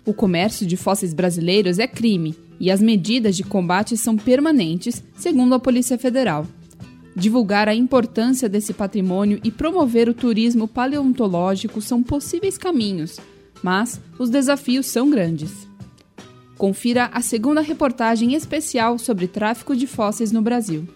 O comércio de fósseis brasileiros é crime e as medidas de combate são permanentes, segundo a Polícia Federal. Divulgar a importância desse patrimônio e promover o turismo paleontológico são possíveis caminhos, mas os desafios são grandes. Confira a segunda reportagem especial sobre tráfico de fósseis no Brasil.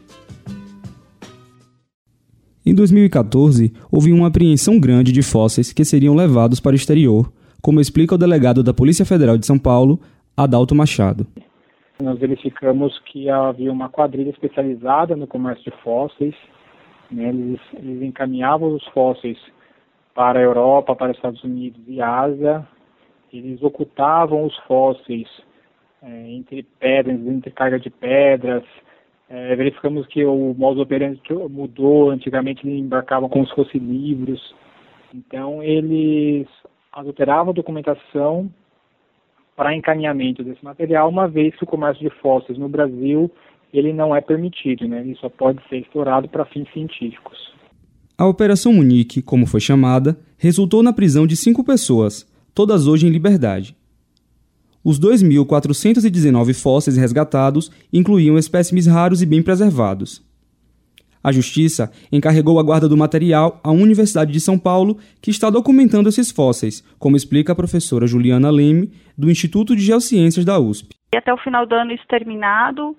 Em 2014, houve uma apreensão grande de fósseis que seriam levados para o exterior, como explica o delegado da Polícia Federal de São Paulo, Adalto Machado. Nós verificamos que havia uma quadrilha especializada no comércio de fósseis, né? Eles encaminhavam os fósseis para a Europa, para os Estados Unidos e Ásia. Eles ocultavam os fósseis entre pedras, entre carga de pedras. Verificamos que o modus operandi mudou. Antigamente eles embarcavam como se fossem livros. Então eles adulteravam a documentação para encaminhamento desse material, uma vez que o comércio de fósseis no Brasil ele não é permitido, né? Ele só pode ser explorado para fins científicos. A Operação Munique, como foi chamada, resultou na prisão de 5 pessoas, todas hoje em liberdade. Os 2.419 fósseis resgatados incluíam espécimes raros e bem preservados. A Justiça encarregou a guarda do material à Universidade de São Paulo, que está documentando esses fósseis, como explica a professora Juliana Leme, do Instituto de Geociências da USP. E até o final do ano isso terminado,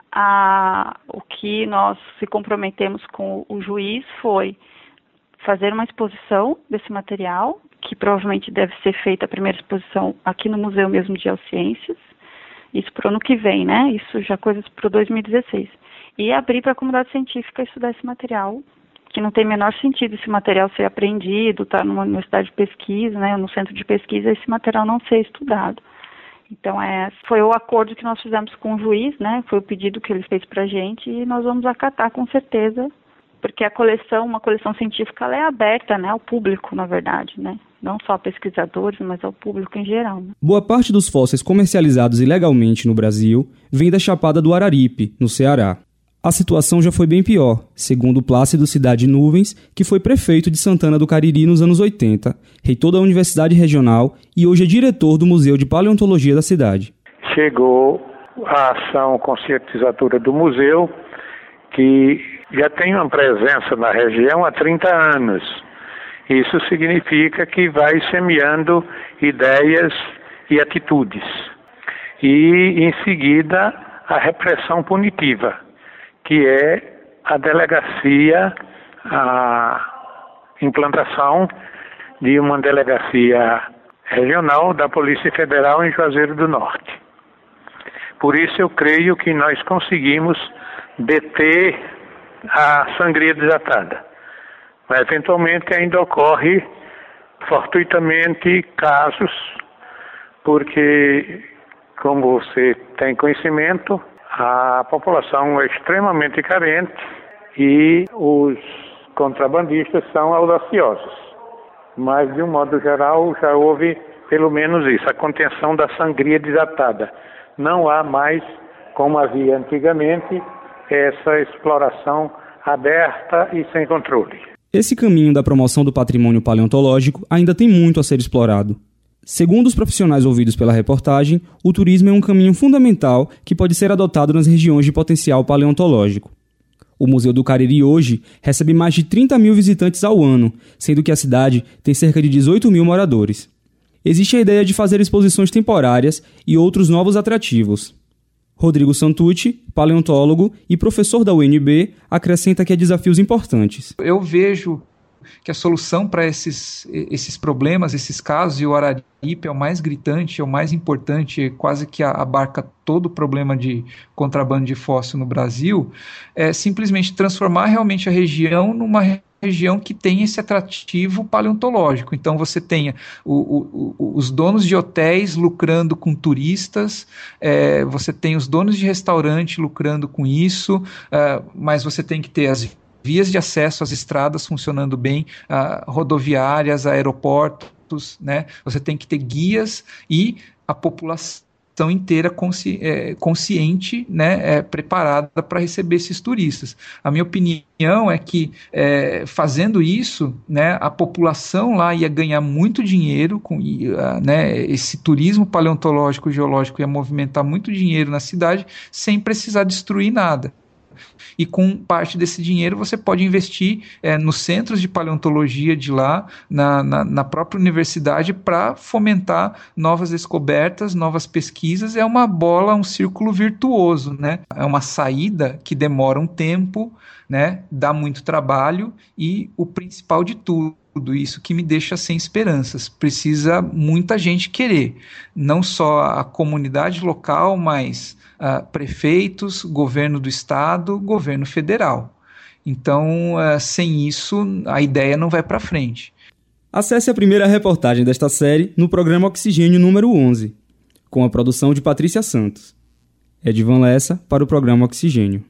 o que nós se comprometemos com o juiz foi fazer uma exposição desse material, que provavelmente deve ser feita a primeira exposição aqui no Museu mesmo de Geociências, isso para o ano que vem, né? Isso já coisas para 2016. E abrir para a comunidade científica estudar esse material, que não tem menor sentido esse material ser apreendido, estar numa universidade de pesquisa, né, no centro de pesquisa, esse material não ser estudado. Então, foi o acordo que nós fizemos com o juiz, né, foi o pedido que ele fez para a gente e nós vamos acatar com certeza, porque uma coleção científica, ela é aberta, né, ao público, na verdade, né, não só a pesquisadores, mas ao público em geral. Né. Boa parte dos fósseis comercializados ilegalmente no Brasil vem da Chapada do Araripe, no Ceará. A situação já foi bem pior, segundo Plácido Cidade Nuvens, que foi prefeito de Santana do Cariri nos anos 80, reitor da Universidade Regional e hoje é diretor do Museu de Paleontologia da cidade. Chegou a ação conscientizadora do museu, que já tem uma presença na região há 30 anos. Isso significa que vai semeando ideias e atitudes. E, em seguida, a repressão punitiva, que é a delegacia, a implantação de uma delegacia regional da Polícia Federal em Juazeiro do Norte. Por isso eu creio que nós conseguimos deter a sangria desatada. Mas eventualmente ainda ocorre fortuitamente casos, porque, como você tem conhecimento, a população é extremamente carente e os contrabandistas são audaciosos. Mas, de um modo geral, já houve pelo menos isso, a contenção da sangria desatada. Não há mais, como havia antigamente, essa exploração aberta e sem controle. Esse caminho da promoção do patrimônio paleontológico ainda tem muito a ser explorado. Segundo os profissionais ouvidos pela reportagem, o turismo é um caminho fundamental que pode ser adotado nas regiões de potencial paleontológico. O Museu do Cariri hoje recebe mais de 30 mil visitantes ao ano, sendo que a cidade tem cerca de 18 mil moradores. Existe a ideia de fazer exposições temporárias e outros novos atrativos. Rodrigo Santucci, paleontólogo e professor da UNB, acrescenta que há desafios importantes. Eu vejo que a solução para esses problemas, esses casos, e o Araripe é o mais gritante, é o mais importante, quase que abarca todo o problema de contrabando de fóssil no Brasil, é simplesmente transformar realmente a região numa região que tem esse atrativo paleontológico. Então você tenha os donos de hotéis lucrando com turistas, você tem os donos de restaurante lucrando com isso, mas você tem que ter as vias de acesso às estradas funcionando bem, rodoviárias, aeroportos, né? Você tem que ter guias e a população inteira consciente, né, preparada para receber esses turistas. A minha opinião é que, fazendo isso, né, a população lá ia ganhar muito dinheiro, né, esse turismo paleontológico e geológico ia movimentar muito dinheiro na cidade sem precisar destruir nada. E com parte desse dinheiro você pode investir nos centros de paleontologia de lá, na própria universidade, para fomentar novas descobertas, novas pesquisas. É uma bola, um círculo virtuoso, né? É uma saída que demora um tempo, né? Dá muito trabalho e o principal de tudo, isso que me deixa sem esperanças. Precisa muita gente querer, não só a comunidade local, mas prefeitos, governo do estado, governo federal. Então, sem isso, a ideia não vai para frente. Acesse a primeira reportagem desta série no programa Oxigênio número 11, com a produção de Patrícia Santos. Edivan Lessa para o programa Oxigênio.